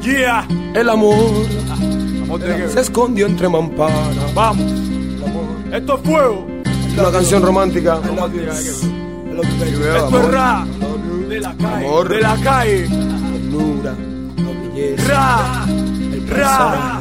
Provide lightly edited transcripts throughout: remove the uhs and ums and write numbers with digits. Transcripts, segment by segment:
Yeah. El amor Se se escondió entre mamparas. Vamos. El amor. Esto es fuego. Una canción romántica. Esto es ra. De la calle. Amor. De la calle. Ternura, la belleza, Ra. el Ra.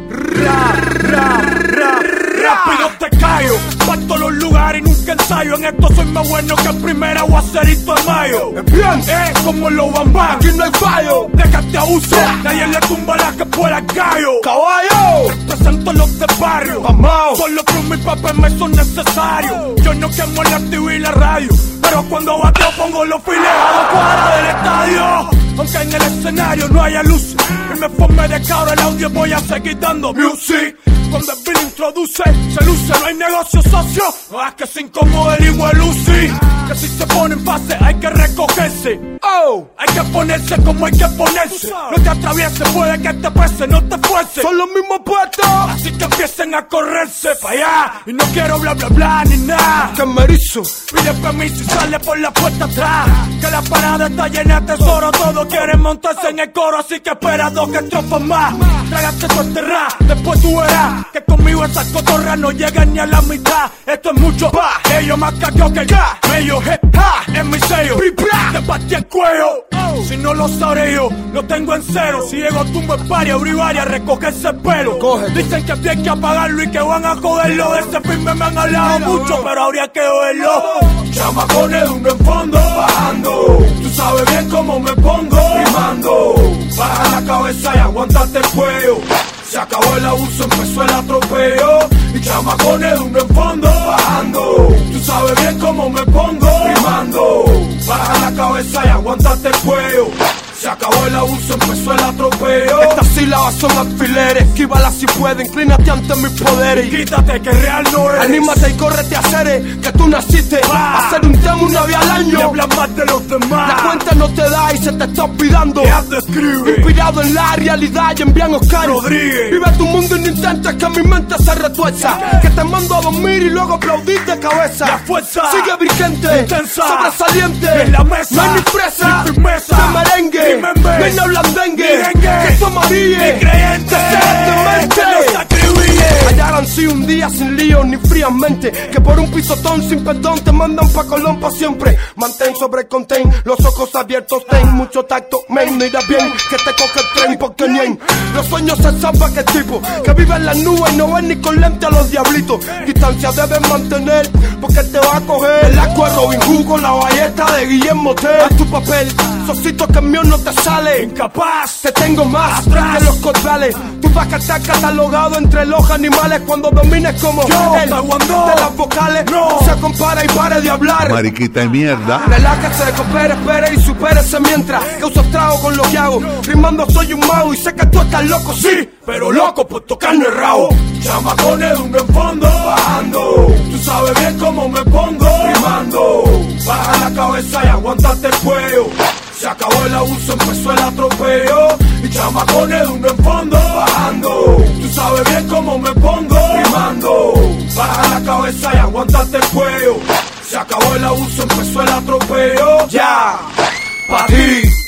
presente. Rápido te callo, parto los lugares y nunca ensayo. En esto soy más bueno que en primera o acerito de mayo. Bien, Como en los bambán, aquí no hay fallo. déjate abuso, nadie le tumba la que pueda al gallo. Caballo, Presento los de barrio, vamos. solo que mis papás me son necesarios. Yo no quemo la TV y la radio, pero cuando bateo pongo los files a 2 cuadras del estadio. Aunque en el escenario no haya luz y me forme de cabra el audio, voy a seguir dando music. Cuando el bill introduce, se luce, no hay negocio socio. No es que se incomode el igual Lucy. Que si se pone en fase hay que recogerse. Oh, Hay que ponerse como hay que ponerse. No te atravieses, puede que te pese, no te fuerces. son los mismos puestos Así que empiecen a correrse para allá. Y no quiero bla bla bla ni nada. que me erizo. Pide permiso y sale por la puerta atrás. Que la parada está llena de tesoro. Todos quieren montarse en el coro, así que espera 2 que estrofas más. Trágate tu enterrar, después tú verás que conmigo esas cotorras no llegan ni a la mitad. Esto es mucho pa, ellos más cagó que ya. Ellos en mi sello, te partí el cuello. Si no lo sabré yo, lo tengo en cero. Si llego tumbo el pari, abrir varias, recogerse el pelo. Cógete. Dicen que hay que apagarlo y que van a joderlo. De ese filme me han hablado mucho, pero habría que verlo. Chamacones de uno en fondo, bajando. Tú sabes bien cómo me pongo, rimando. Baja la cabeza y aguántate el cuello. Se acabó el abuso, empezó el atropello. Y chamacones de uno en fondo, bajando. Tú sabes bien cómo me pongo, rimando. Baja la cabeza y aguántate el cuello. Se acabó el abuso, empezó el atropello. Estas sílabas son alfileres. Esquívala si puede, inclínate ante mis poderes. Quítate que real no es. Anímate y córrete a hacer que tú naciste a hacer un tema una vez al Y año. hablas más de los demás. La cuenta no te da y se te está olvidando. Deja de escribir. Inspirado en la realidad y envían Oscar Rodríguez. Vive tu mundo y no intentes que mi mente se retuerza. Que te mando a dormir y luego aplaudir de cabeza. La fuerza sigue vigente, intensa, sobresaliente. en la mesa, no hay ni fresa, ni firmeza, ni merengue, ni membe, no hay no blandengue. ni dengue, Que somos amarilles, ni creyente, demente. no se atribuye. Hallarán si un día sin lío ni fríamente. Que por un pisotón sin perdón te mandan pa' Colón pa' siempre. Mantén sobre el contain, los ojos abiertos, ten mucho tacto, men, mira bien que te coge el tren porque ni en los sueños se sabe que tipo que vive en las nubes y no ven ni con lente a los diablitos. Distancia debes mantener porque te va a coger el asco de Robin Hood con la ballesta de Guillermo Tell. Haz tu papel, socito que el mío no te sale. Incapaz, Te tengo más atrás que los cordales. Tú vas a estar catalogado entre los animales cuando domines como Yo, él. taekwondo. De las vocales No. se compara y pare de hablar. Mariquita de mierda. Relájese, coopere, espere y supérese mientras que uso trago con lo que hago. Rimando soy un mago y sé que tú estás loco, sí, pero loco por tocarme el rabo. Chamacones de uno en fondo, bajando. Tú sabes bien cómo me pongo, rimando. Baja la cabeza y aguántate el cuello. Se acabó el abuso, empezó el atropello. Y chamacones de uno en fondo, bajando. Tú sabes bien cómo me pongo, rimando. Baja la cabeza y aguántate el cuello. Se acabó el abuso, empezó el atropello. Ya, pa' ti.